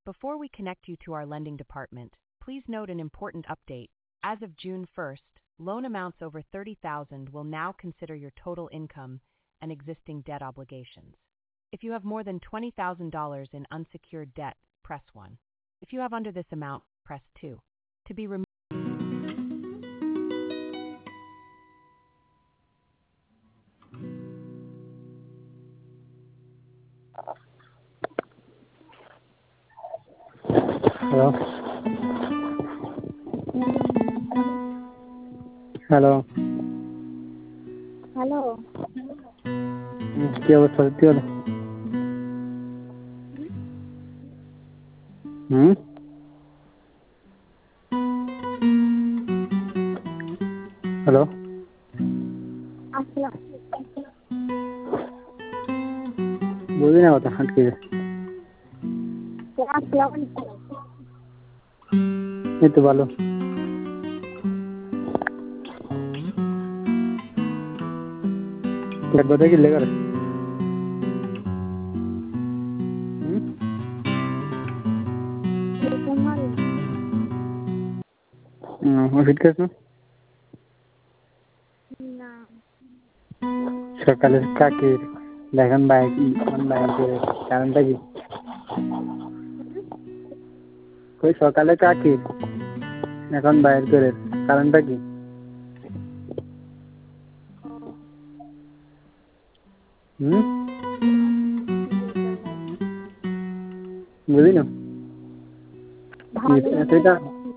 Before we connect you to our lending department, please note an important update. As of June 1st, loan amounts over $30,000 will now consider your total income and existing debt obligations. If you have more than $20,000 in unsecured debt, press 1. If you have under this amount, press 2. To be removed. Hello hello hello কি অবস্থা সত্যি হলো hello আসসালাম বুঝি না কথা হাঁটকে আসসালাম এই তো ভালো কথা কি লেগে ফিটকেস না সকালে কাকে দেখেন বাইক বাইকের কারণটা কি ওই সকালে কাকে এখন বাইর করে কারণটা কি বুঝলি না সেটা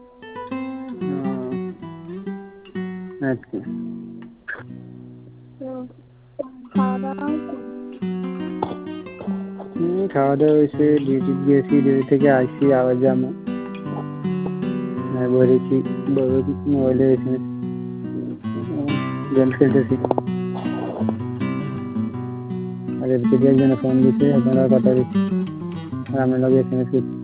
আচ্ছা খাওয়া দাওয়া হয়েছে ডিউটি গিয়েছি ডিউটি থেকে আসছি আবার যাবো বলেছি মোবাইলে হয়েছে গেম খেলতেছি আর একজনে ফোন দিচ্ছে আপনারা কথা দিচ্ছি আর আমার লগে SMS করছি